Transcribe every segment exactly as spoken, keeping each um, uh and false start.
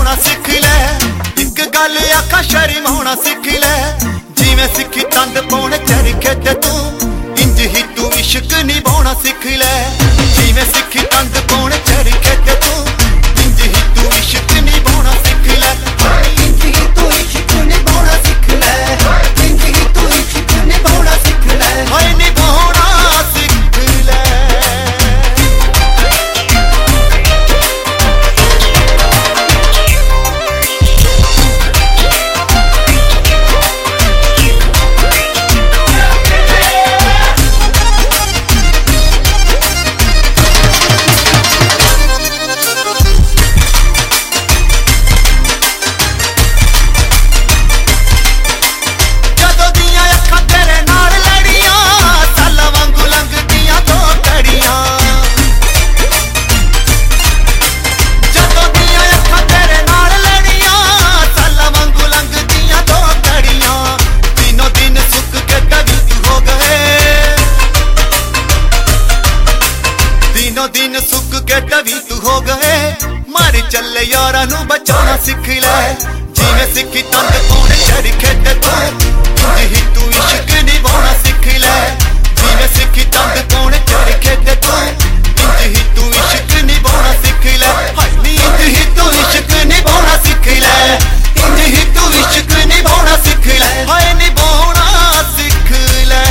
बचाना सीख ले। एक गल आखा शर्माना सीख ले, जिवें सिखी तंद पाउण चरखे ते तू इंज ही तू इश्क निभाउणा सीख ले। जिवें सिखी तंद पाउण चरखे ते तू इंज ही तू इश्क निभाउणा सीख ले। इंज ही तू इश्क निभाउणा सीख ले, इंज ही तू इश्क निभाउणा सीख ले। हाय निभाउणा सीख ले। दिन सुख के टवी तू हो गए, मारे चले यारा नू बचाना सीख ले। जिवें सिखी तंद पाउण चरखे ते तू इंज ही तू इश्क निभाउणा सीख ले। जिवें सिखी तंद पाउण चरखे ते तू इंज ही तू इश्क निभाउणा सीख ले। हाय नी इंज ही तू इश्क निभाउणा सीख ले, इंज ही तू इश्क निभाउणा सीख ले। हाय निभाउणा सीख ले।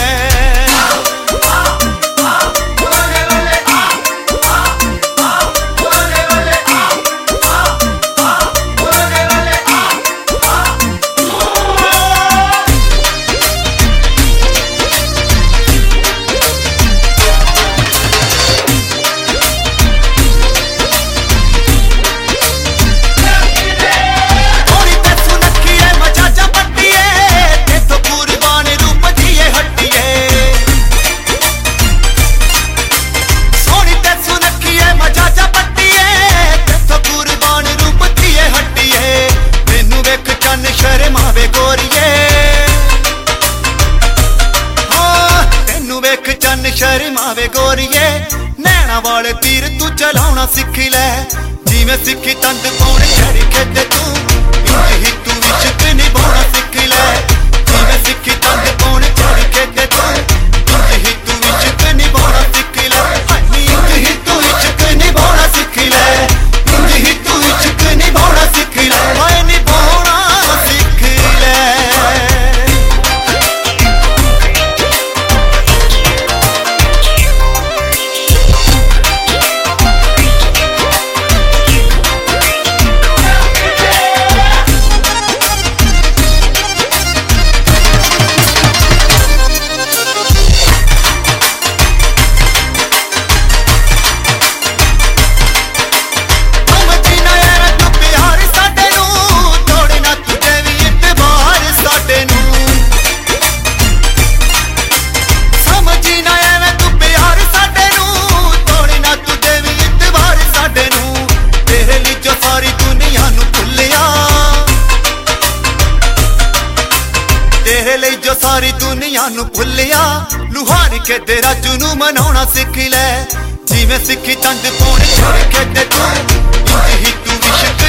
शर्मावे गोरिए नैना वाले तीर तू चलाउणा सीख ले। जिवें सिखी तंद पाउण चरखे ते तू इंज ही तू इश्क निभाउणा सीख ले। जिवें सिखी तंद पाउण चरखे ते तू इंज ही तू इश्क निभाउणा सीख ले। हाय इंज ही तू इश्क निभाउणा सीख ले, इंज ही तू इश्क निभाउणा सीख ले। हाय निभाउणा सीख ले। तेरे लिए जो सारी दुनिया नू भुलिया, लुहार के तेरा जुनू मनाउणा सीख ले। जिवें सिखी तंद पाउण चरखे ते तू इंज ही तू इश्क